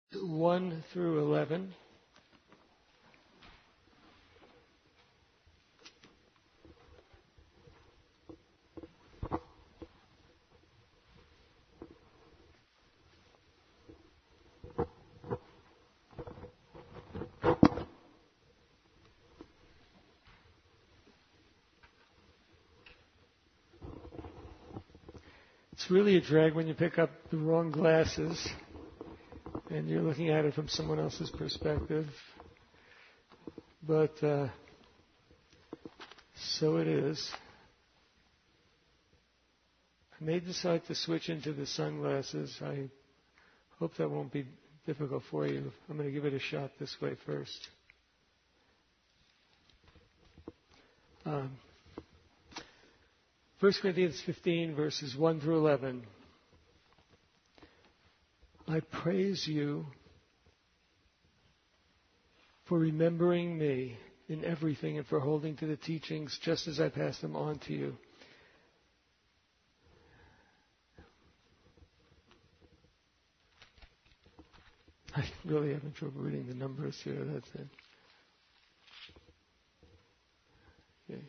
1 through 11. It's really a drag when you pick up the wrong glasses and you're looking at it from someone else's perspective. But so it is. I may decide to switch into the sunglasses. I hope that won't be difficult for you. I'm going to give it a shot this way first. 1 Corinthians 15, verses 1 through 11. I praise you for remembering me in everything and for holding to the teachings just as I passed them on to you. I really having trouble reading the numbers here. That's it. Okay.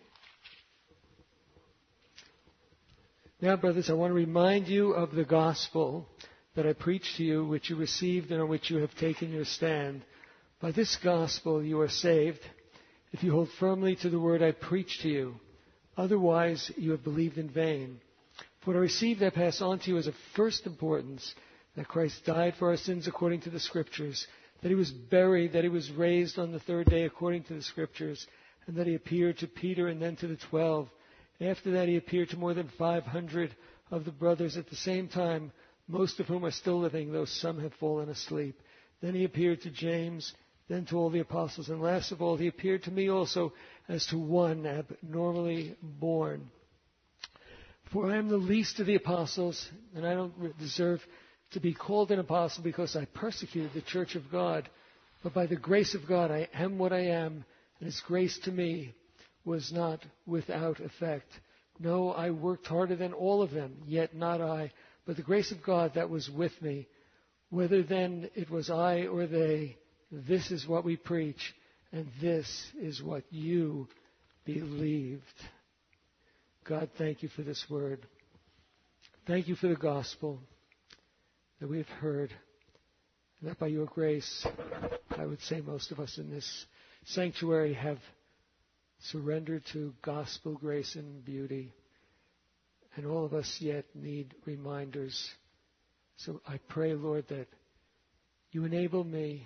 Now, brothers, I want to remind you of the gospel that I preached to you, which you received and on which you have taken your stand. By this gospel you are saved, if you hold firmly to the word I preached to you. Otherwise, you have believed in vain. For what I received I pass on to you as of first importance, that Christ died for our sins according to the Scriptures, that he was buried, that he was raised on the third day according to the Scriptures, and that he appeared to Peter and then to the 12. After that he appeared to more than 500 of the brothers at the same time, most of whom are still living, though some have fallen asleep. Then he appeared to James, then to all the apostles, and last of all he appeared to me also as to one abnormally born. For I am the least of the apostles, and I don't deserve to be called an apostle because I persecuted the church of God. But by the grace of God I am what I am, and his grace to me was not without effect. No, I worked harder than all of them, yet not I, but the grace of God that was with me. Whether then it was I or they, this is what we preach, and this is what you believed. God, thank you for this word. Thank you for the gospel that we have heard, and that by your grace, I would say most of us in this sanctuary have surrendered to gospel grace and beauty, and all of us yet need reminders. So I pray, Lord, that you enable me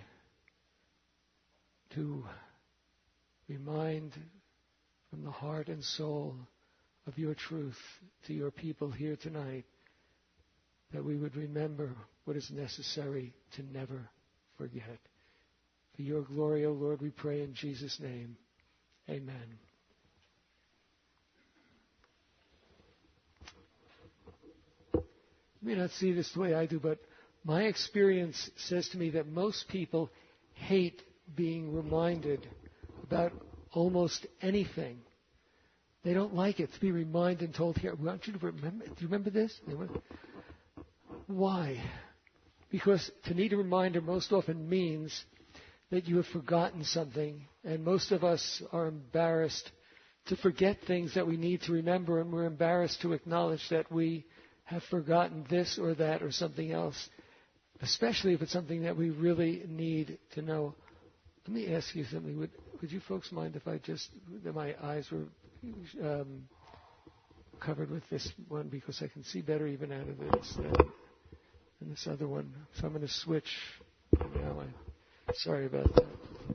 to remind from the heart and soul of your truth to your people here tonight, that we would remember what is necessary to never forget. For your glory, O Lord, we pray in Jesus' name. Amen. You may not see this the way I do, but my experience says to me that most people hate being reminded about almost anything. They don't like it to be reminded and told, here, we want you to remember. Do you remember this? Why? Because to need a reminder most often means that you have forgotten something, and most of us are embarrassed to forget things that we need to remember, and we're embarrassed to acknowledge that we have forgotten this or that or something else, especially if it's something that we really need to know. Let me ask you something. Would you folks mind if I that my eyes were covered with this one, because I can see better even out of this than this other one. So I'm going to switch now. Sorry about that.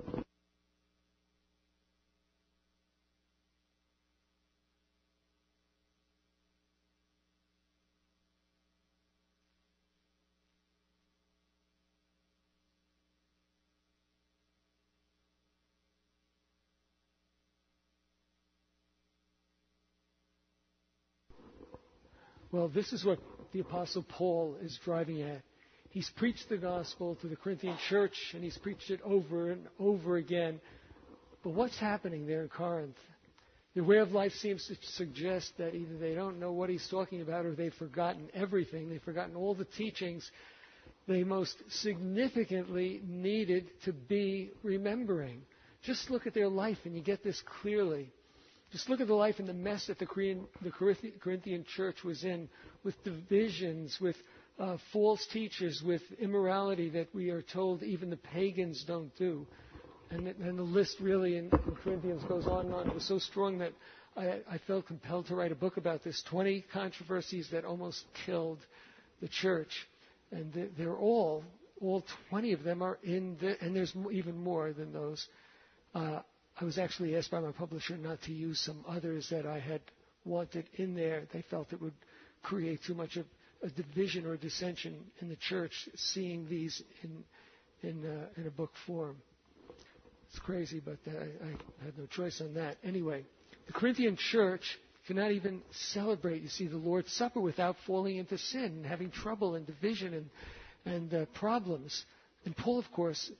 Well, this is what the Apostle Paul is driving at. He's preached the gospel to the Corinthian church, and he's preached it over and over again. But what's happening there in Corinth? Their way of life seems to suggest that either they don't know what he's talking about or they've forgotten everything. They've forgotten all the teachings they most significantly needed to be remembering. Just look at their life and you get this clearly. Just look at the life and the mess that the Corinthian church was in, with divisions, with false teachers, with immorality that we are told even the pagans don't do. And the list really in Corinthians goes on and on. It was so strong that I felt compelled to write a book about this. 20 controversies that almost killed the church. And they're all 20 of them are in and there's even more than those. I was actually asked by my publisher not to use some others that I had wanted in there. They felt it would create too much of a division or a dissension in the church, seeing these in a book form. It's crazy, but I had no choice on that. Anyway, the Corinthian church could not even celebrate, you see, the Lord's Supper without falling into sin and having trouble and division and problems. And Paul, of course,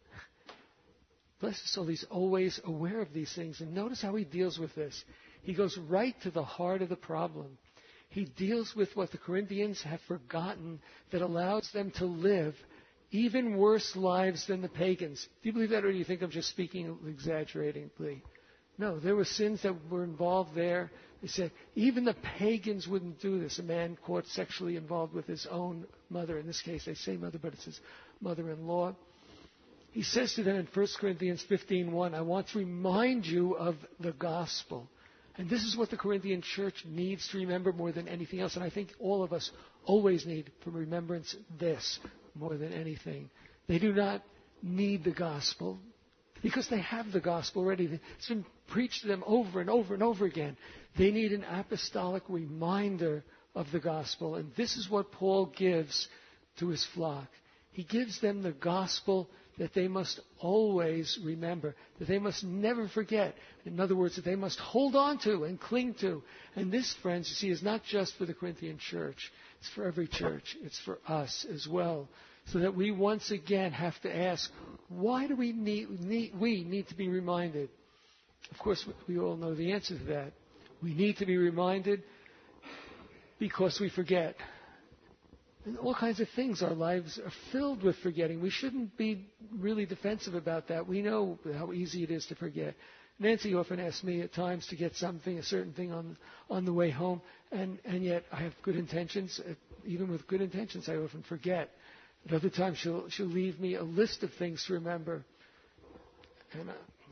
bless his soul, he's always aware of these things. And notice how he deals with this. He goes right to the heart of the problem. He deals with what the Corinthians have forgotten that allows them to live even worse lives than the pagans. Do you believe that, or do you think I'm just speaking exaggeratingly? No, there were sins that were involved there. He said, even the pagans wouldn't do this. A man caught sexually involved with his own mother. In this case, they say mother, but it's his mother-in-law. He says to them in 1 Corinthians 15:1, I want to remind you of the gospel. And this is what the Corinthian church needs to remember more than anything else. And I think all of us always need for remembrance this more than anything. They do not need the gospel because they have the gospel already. It's been preached to them over and over and over again. They need an apostolic reminder of the gospel. And this is what Paul gives to his flock. He gives them the gospel that they must always remember, that they must never forget. In other words, that they must hold on to and cling to. And this, friends, you see, is not just for the Corinthian church. It's for every church. It's for us as well. So that we once again have to ask, why do we need to be reminded? Of course, we all know the answer to that. We need to be reminded because we forget. And all kinds of things. Our lives are filled with forgetting. We shouldn't be really defensive about that. We know how easy it is to forget. Nancy often asks me at times to get something, a certain thing on the way home, and yet I have good intentions. Even with good intentions, I often forget. At other times, she'll leave me a list of things to remember, and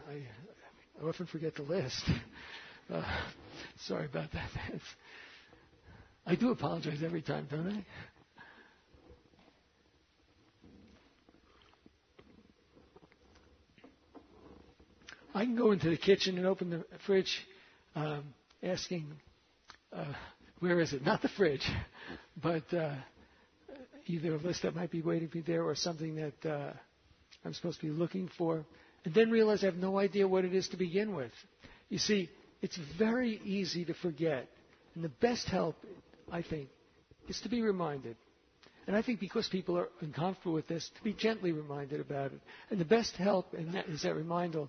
I often forget the list. Sorry about that. I do apologize every time, don't I? I can go into the kitchen and open the fridge asking, where is it? Not the fridge, but either a list that might be waiting for me there or something that I'm supposed to be looking for, and then realize I have no idea what it is to begin with. You see, it's very easy to forget, and the best help, I think, is to be reminded. And I think because people are uncomfortable with this, to be gently reminded about it. And the best help in that is that reminder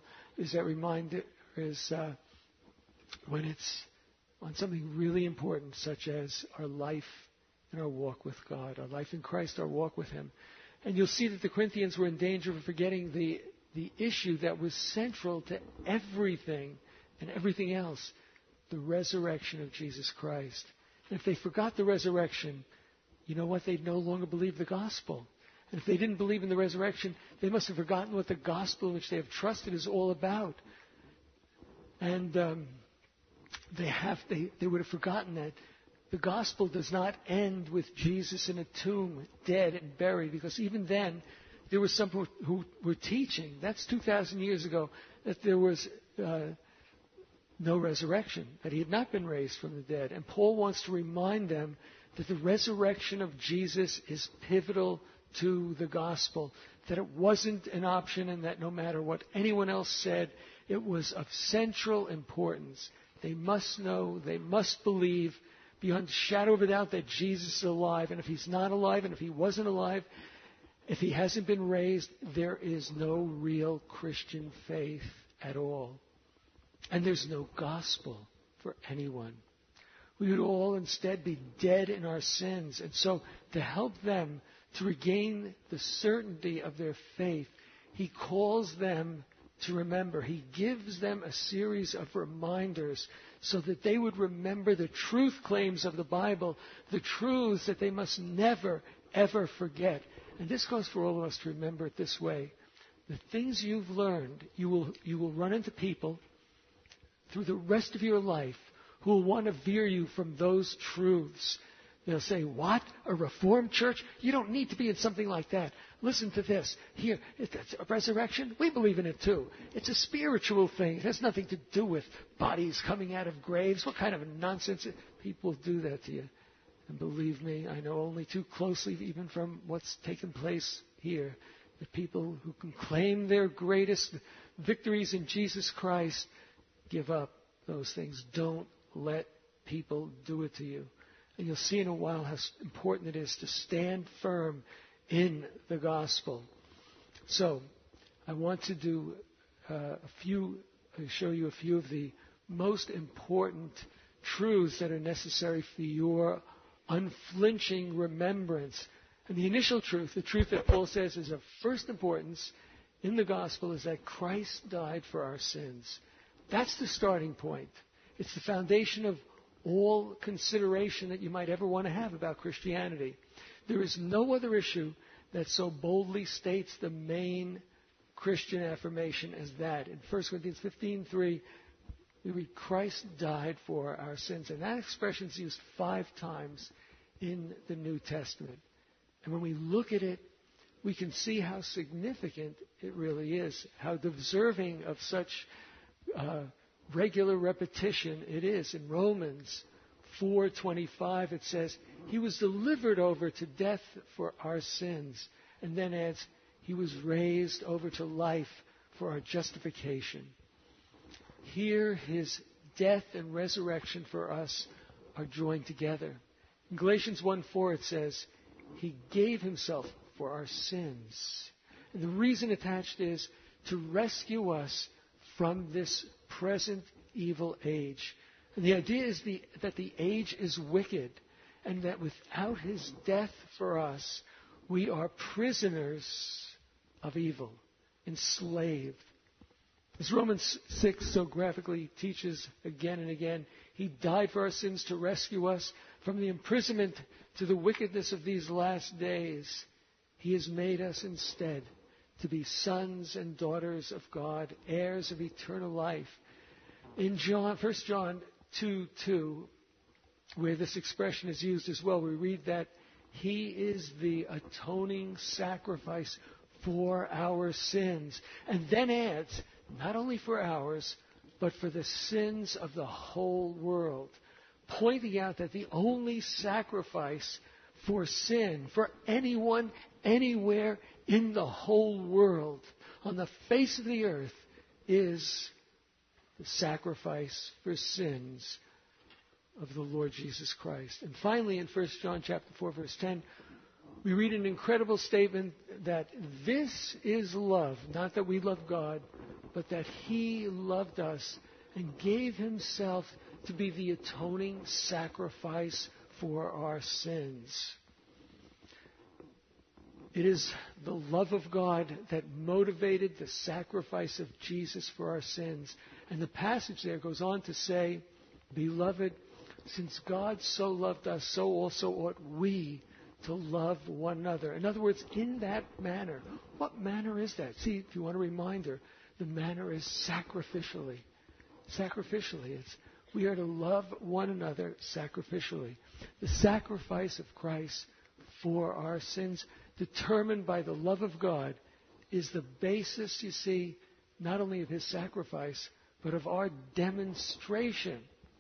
when it's on something really important, such as our life and our walk with God, our life in Christ, our walk with Him. And you'll see that the Corinthians were in danger of forgetting the issue that was central to everything and everything else, the resurrection of Jesus Christ. And if they forgot the resurrection, you know what? They'd no longer believe the gospel. And if they didn't believe in the resurrection, they must have forgotten what the gospel in which they have trusted is all about. And they would have forgotten that the gospel does not end with Jesus in a tomb, dead and buried, because even then there were some who were teaching, that's 2,000 years ago, that there was no resurrection, that He had not been raised from the dead. And Paul wants to remind them that the resurrection of Jesus is pivotal to the gospel, that it wasn't an option and that no matter what anyone else said, it was of central importance. They must know, they must believe beyond a shadow of a doubt that Jesus is alive. And if He's not alive, and if He wasn't alive, if He hasn't been raised, there is no real Christian faith at all. And there's no gospel for anyone. We would all instead be dead in our sins. And so to help them to regain the certainty of their faith, he calls them to remember. He gives them a series of reminders so that they would remember the truth claims of the Bible, the truths that they must never, ever forget. And this goes for all of us to remember it this way. The things you've learned, you will run into people through the rest of your life who will want to veer you from those truths. They'll say, what? A Reformed church? You don't need to be in something like that. Listen to this. Here, it's a resurrection. We believe in it too. It's a spiritual thing. It has nothing to do with bodies coming out of graves. What kind of nonsense? People do that to you. And believe me, I know only too closely, even from what's taken place here, that people who can claim their greatest victories in Jesus Christ give up those things. Don't let people do it to you. And you'll see in a while how important it is to stand firm in the gospel. So, I want to do show you a few of the most important truths that are necessary for your unflinching remembrance. And the initial truth, the truth that Paul says is of first importance in the gospel, is that Christ died for our sins. That's the starting point. It's the foundation of all consideration that you might ever want to have about Christianity. There is no other issue that so boldly states the main Christian affirmation as that. In 1 Corinthians 15:3, we read, Christ died for our sins. And that expression is used 5 times in the New Testament. And when we look at it, we can see how significant it really is, how deserving of such regular repetition it is. In Romans 4:25 it says, he was delivered over to death for our sins. And then adds, he was raised over to life for our justification. Here his death and resurrection for us are joined together. In Galatians 1:4 it says, he gave himself for our sins. And the reason attached is to rescue us from this present evil age. And the idea is that the age is wicked, and that without his death for us, we are prisoners of evil, enslaved. As Romans 6 so graphically teaches again and again, he died for our sins to rescue us from the imprisonment to the wickedness of these last days. He has made us instead to be sons and daughters of God, heirs of eternal life. In 1 John 2:2, where this expression is used as well, we read that he is the atoning sacrifice for our sins. And then adds, not only for ours, but for the sins of the whole world, pointing out that the only sacrifice for sin, for anyone, anywhere in the whole world, on the face of the earth, is the sacrifice for sins of the Lord Jesus Christ. And finally, in 1 John chapter 4, verse 10, we read an incredible statement that this is love, not that we love God, but that he loved us and gave himself to be the atoning sacrifice for our sins. It is the love of God that motivated the sacrifice of Jesus for our sins. And the passage there goes on to say, Beloved, since God so loved us, so also ought we to love one another. In other words, in that manner. What manner is that? See, if you want a reminder, the manner is sacrificially. Sacrificially. We are to love one another sacrificially. The sacrifice of Christ for our sins, determined by the love of God, is the basis, you see, not only of his sacrifice, but of our demonstration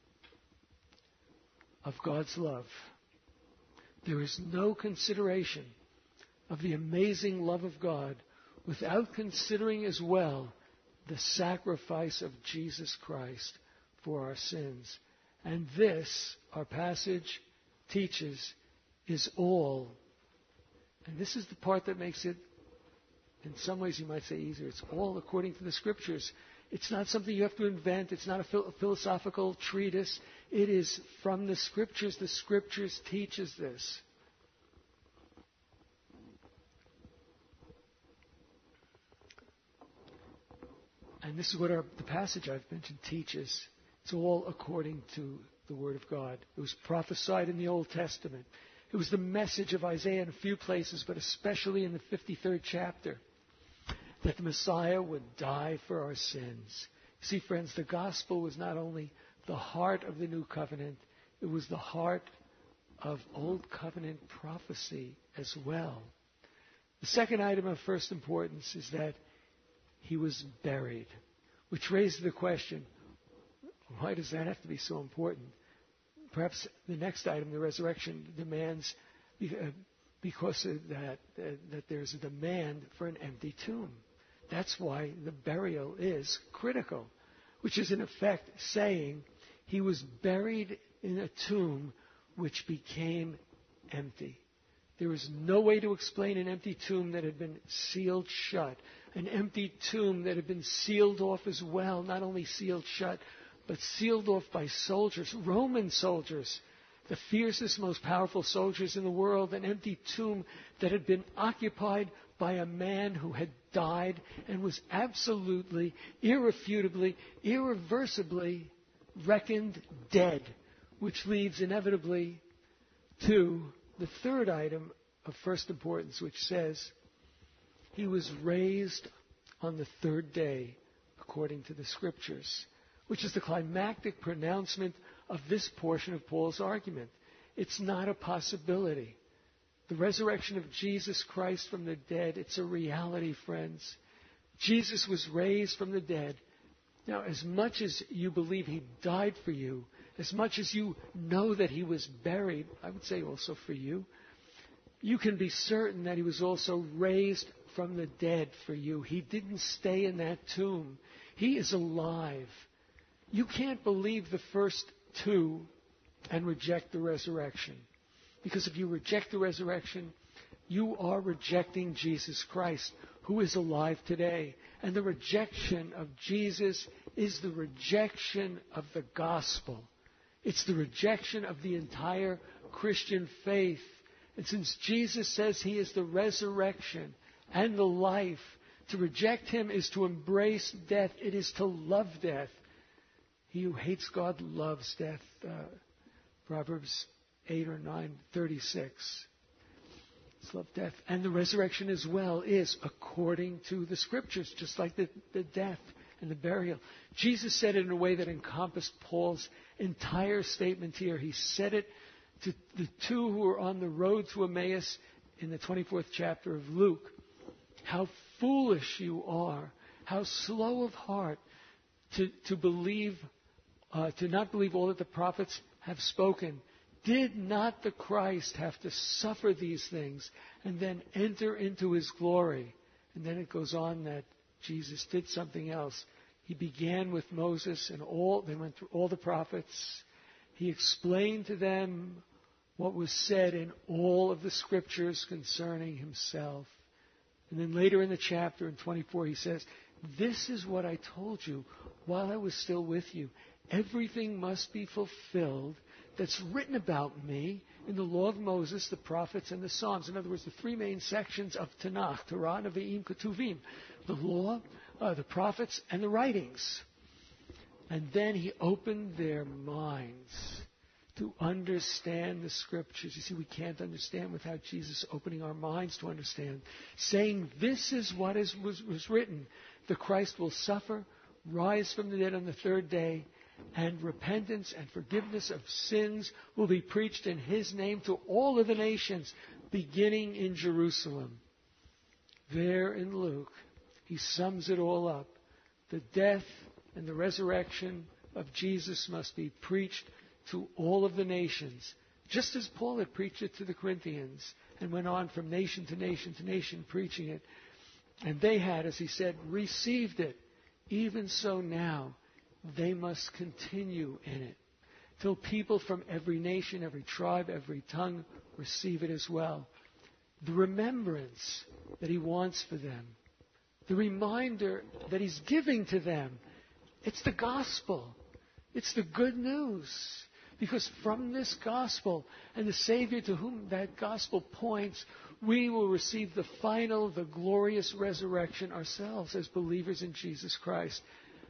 of God's love. There is no consideration of the amazing love of God without considering as well the sacrifice of Jesus Christ for our sins. And this, our passage teaches, is all. And this is the part that makes it, in some ways you might say, easier. It's all according to the Scriptures. It's not something you have to invent. It's not a philosophical treatise. It is from the Scriptures. The Scriptures teaches this. And this is what the passage I've mentioned teaches. It's all according to the Word of God. It was prophesied in the Old Testament. It was the message of Isaiah in a few places, but especially in the 53rd chapter, that the Messiah would die for our sins. You see, friends, the gospel was not only the heart of the new covenant, it was the heart of Old Covenant prophecy as well. The second item of first importance is that he was buried, which raises the question, why does that have to be so important? Perhaps the next item, the resurrection, demands, because of that there's a demand for an empty tomb. That's why the burial is critical, which is in effect saying he was buried in a tomb which became empty. There is no way to explain an empty tomb that had been sealed shut, an empty tomb that had been sealed off as well, not only sealed shut, but sealed off by soldiers, Roman soldiers, the fiercest, most powerful soldiers in the world, an empty tomb that had been occupied by a man who had died and was absolutely, irrefutably, irreversibly reckoned dead, which leads inevitably to the third item of first importance, which says he was raised on the third day according to the Scriptures, which is the climactic pronouncement of this portion of Paul's argument. It's not a possibility. The resurrection of Jesus Christ from the dead, it's a reality, friends. Jesus was raised from the dead. Now, as much as you believe he died for you, as much as you know that he was buried, I would say also for you, you can be certain that he was also raised from the dead for you. He didn't stay in that tomb. He is alive. You can't believe the first two and reject the resurrection. Because if you reject the resurrection, you are rejecting Jesus Christ, who is alive today. And the rejection of Jesus is the rejection of the gospel. It's the rejection of the entire Christian faith. And since Jesus says he is the resurrection and the life, to reject him is to embrace death. It is to love death. He who hates God loves death. Proverbs 8 or 9:36. It's love death. And the resurrection as well is according to the Scriptures, just like the death and the burial. Jesus said it in a way that encompassed Paul's entire statement here. He said it to the two who were on the road to Emmaus in the 24th chapter of Luke. How foolish you are, how slow of heart to believe, to not believe all that the prophets have spoken. Did not the Christ have to suffer these things and then enter into his glory? And then it goes on that Jesus did something else. He began with Moses and they went through all the prophets. He explained to them what was said in all of the Scriptures concerning himself. And then later in the chapter, in 24, he says, "This is what I told you while I was still with you. Everything must be fulfilled that's written about me in the law of Moses, the prophets, and the Psalms." In other words, the three main sections of Tanakh, Torah, Nevi'im, Ketuvim. The law, the prophets, and the writings. And then he opened their minds to understand the Scriptures. You see, we can't understand without Jesus opening our minds to understand. Saying, this is what was written. The Christ will suffer, rise from the dead on the third day, and repentance and forgiveness of sins will be preached in his name to all of the nations, beginning in Jerusalem. There in Luke, he sums it all up. The death and the resurrection of Jesus must be preached to all of the nations, just as Paul had preached it to the Corinthians and went on from nation to nation to nation preaching it. And they had, as he said, received it. Even so now, they must continue in it till people from every nation, every tribe, every tongue receive it as well. The remembrance that he wants for them, the reminder that he's giving to them, it's the gospel. It's the good news. Because from this gospel and the Savior to whom that gospel points, we will receive the final, the glorious resurrection ourselves as believers in Jesus Christ.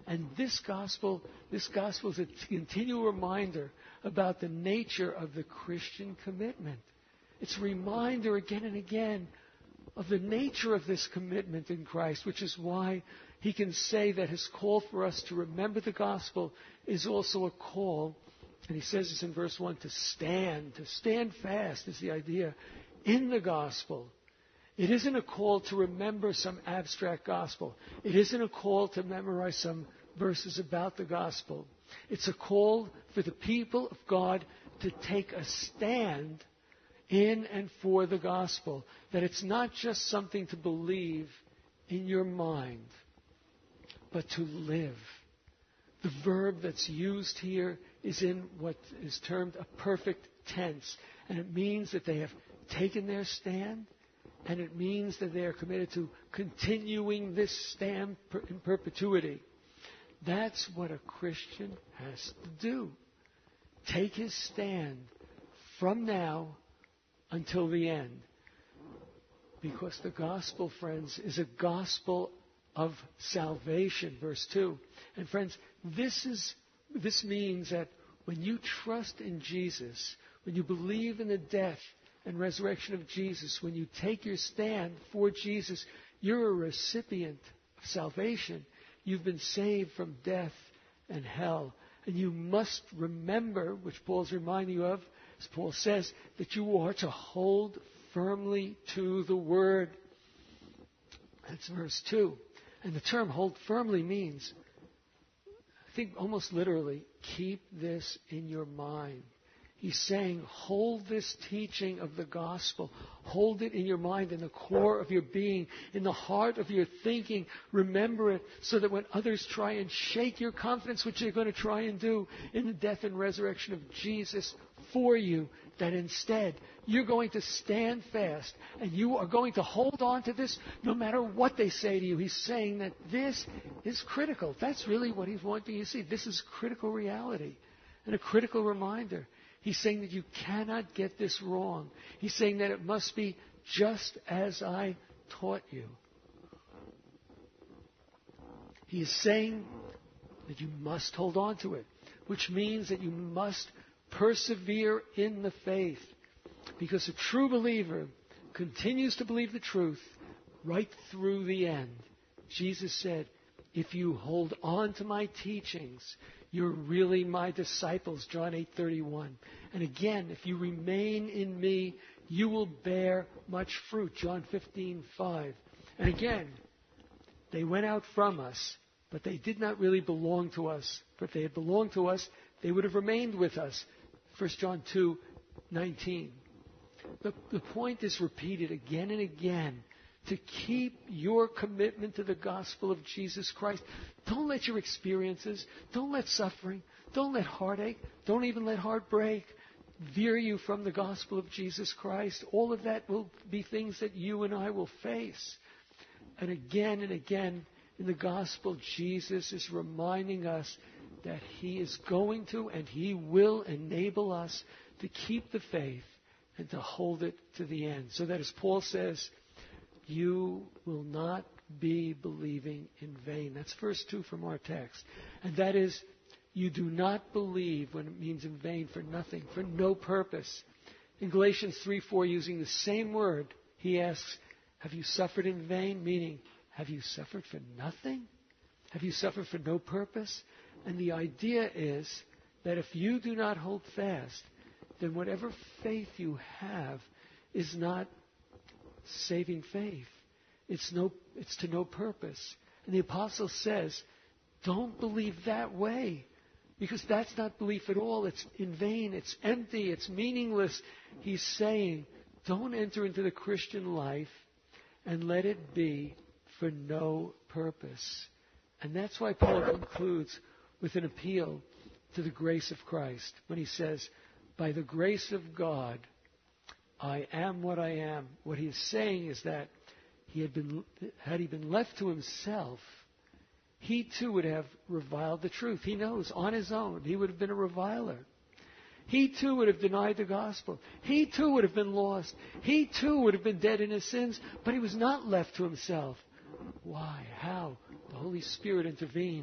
And this gospel is a continual reminder about the nature of the Christian commitment. It's a reminder again and again of the nature of this commitment in Christ, which is why he can say that his call for us to remember the gospel is also a call, and he says this in verse 1, to stand fast is the idea in the gospel. It isn't a call to remember some abstract gospel. It isn't a call to memorize some verses about the gospel. It's a call for the people of God to take a stand in and for the gospel. That it's not just something to believe in your mind, but to live. The verb that's used here is in what is termed a perfect tense. And it means that they have taken their stand, and it means that they are committed to continuing this stand in perpetuity. That's what a Christian has to do. Take his stand from now until the end. Because the gospel, friends, is a gospel of salvation, verse 2. And friends, this means that when you trust in Jesus, when you believe in the death and resurrection of Jesus, when you take your stand for Jesus, you're a recipient of salvation. You've been saved from death and hell. And you must remember, which Paul's reminding you of, as Paul says, that you are to hold firmly to the Word. That's verse 2. And the term hold firmly means, I think almost literally, keep this in your mind. He's saying, hold this teaching of the gospel. Hold it in your mind, in the core of your being, in the heart of your thinking. Remember it so that when others try and shake your confidence, which they're going to try and do in the death and resurrection of Jesus for you, that instead you're going to stand fast and you are going to hold on to this no matter what they say to you. He's saying that this is critical. That's really what he's wanting you to see. This is critical reality and a critical reminder. He's saying that you cannot get this wrong. He's saying that it must be just as I taught you. He is saying that you must hold on to it, which means that you must persevere in the faith. Because a true believer continues to believe the truth right through the end. Jesus said, if you hold on to my teachings, you're really my disciples, John 8:31. And again, if you remain in me, you will bear much fruit, John 15:5. And again, they went out from us, but they did not really belong to us. For if they had belonged to us, they would have remained with us, 1 John 2:19. The point is repeated again and again. To keep your commitment to the gospel of Jesus Christ. Don't let your experiences, don't let suffering, don't let heartache, don't even let heartbreak veer you from the gospel of Jesus Christ. All of that will be things that you and I will face. And again in the gospel, Jesus is reminding us that he is going to and he will enable us to keep the faith and to hold it to the end. So that, as Paul says, you will not be believing in vain. That's verse 2 from our text. And that is, you do not believe when it means in vain, for nothing, for no purpose. In Galatians 3:4, using the same word, he asks, have you suffered in vain? Meaning, have you suffered for nothing? Have you suffered for no purpose? And the idea is that if you do not hold fast, then whatever faith you have is not saving faith. It's to no purpose. And the apostle says, don't believe that way. Because that's not belief at all. It's in vain. It's empty. It's meaningless. He's saying, don't enter into the Christian life and let it be for no purpose. And that's why Paul concludes with an appeal to the grace of Christ when he says, by the grace of God, I am what I am. What he is saying is that had he been left to himself, he too would have reviled the truth. He knows on his own he would have been a reviler. He too would have denied the gospel. He too would have been lost. He too would have been dead in his sins, but he was not left to himself. Why? How? The Holy Spirit intervened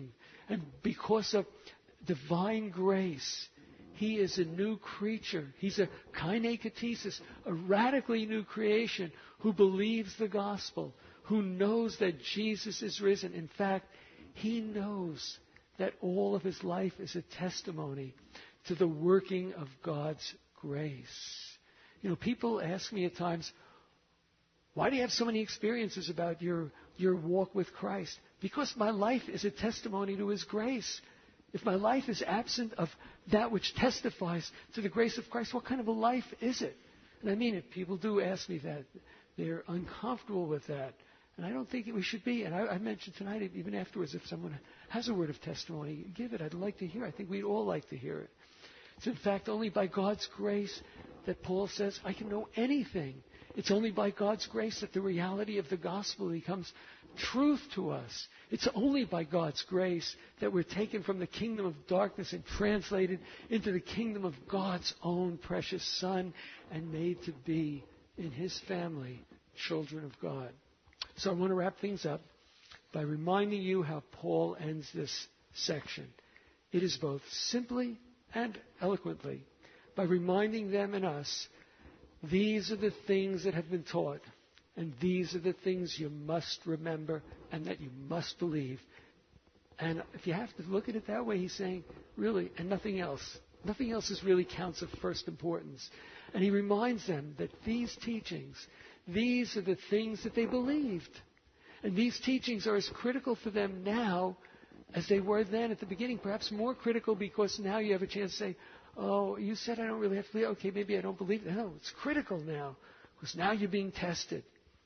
And because of divine grace, he is a new creature. He's a kainekatesis, a radically new creation who believes the gospel, who knows that Jesus is risen. In fact, he knows that all of his life is a testimony to the working of God's grace. You know, people ask me at times, why do you have so many experiences about your walk with Christ? Because my life is a testimony to his grace. If my life is absent of that which testifies to the grace of Christ, what kind of a life is it? And I mean it. People do ask me that. They're uncomfortable with that. And I don't think we should be. And I mentioned tonight, even afterwards, if someone has a word of testimony, give it. I'd like to hear it. I think we'd all like to hear it. It's in fact only by God's grace that Paul says, I can know anything. It's only by God's grace that the reality of the gospel becomes truth to us. It's only by God's grace that we're taken from the kingdom of darkness and translated into the kingdom of God's own precious Son and made to be in his family children of God. So I want to wrap things up by reminding you how Paul ends this section. It is both simply and eloquently by reminding them and us, these are the things that have been taught, and these are the things you must remember and that you must believe. And if you have to look at it that way, he's saying, really, and nothing else. Nothing else is really counts of first importance. And he reminds them that these teachings, these are the things that they believed. And these teachings are as critical for them now as they were then at the beginning, perhaps more critical because now you have a chance to say, oh, you said I don't really have to believe. Okay, maybe I don't believe it. No, it's critical now because now you're being tested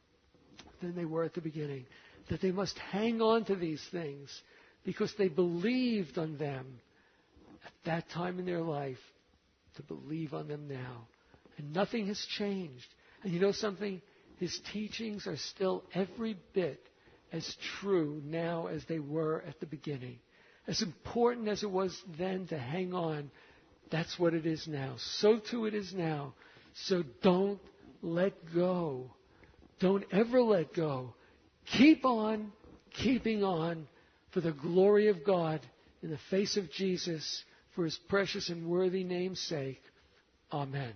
than they were at the beginning. That they must hang on to these things because they believed on them at that time in their life, to believe on them now. And nothing has changed. And you know something? His teachings are still every bit as true now as they were at the beginning. As important as it was then to hang on, that's what it is now. So too it is now. So don't let go. Don't ever let go. Keep on keeping on for the glory of God in the face of Jesus, for his precious and worthy name's sake. Amen.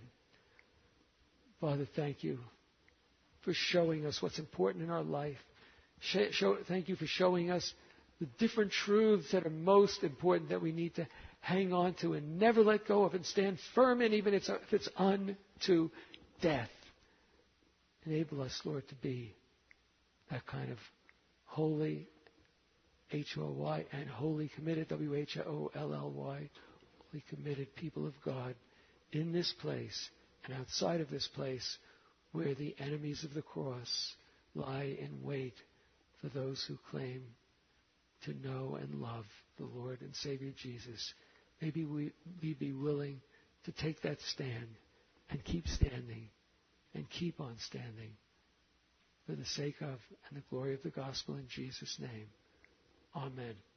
Father, thank you for showing us what's important in our life. Thank you for showing us the different truths that are most important that we need to hang on to and never let go of and stand firm in, even if it's unto death. Enable us, Lord, to be that kind of holy, H-O-Y, and holy committed, W-H-O-L-L-Y, holy committed people of God in this place and outside of this place where the enemies of the cross lie in wait for those who claim to know and love the Lord and Savior Jesus. Maybe we be willing to take that stand and keep standing and keep on standing for the sake of and the glory of the gospel in Jesus' name. Amen.